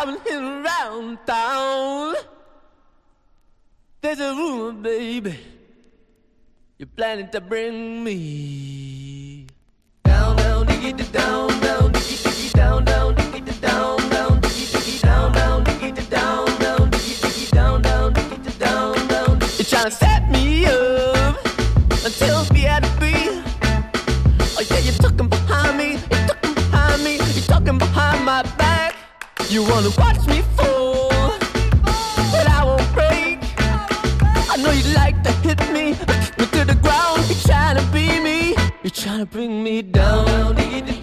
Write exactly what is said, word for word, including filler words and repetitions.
traveling around town. There's a rumor, baby, you're planning to bring me down, down, diggy, down, down, diggy, diggy, down, down, diggy, down, down, diggy, diggy, down, down, diggy, down, down, diggy, diggy, down, down, diggy, down, down. You're trying to set me up until we had to be. Oh yeah, you're talking behind me, you're talking behind me, you're talking behind my back. You wanna watch me fall, but I won't break. I know you like to hit me, kick me to the ground. You're trying to be me, you're trying to bring me down.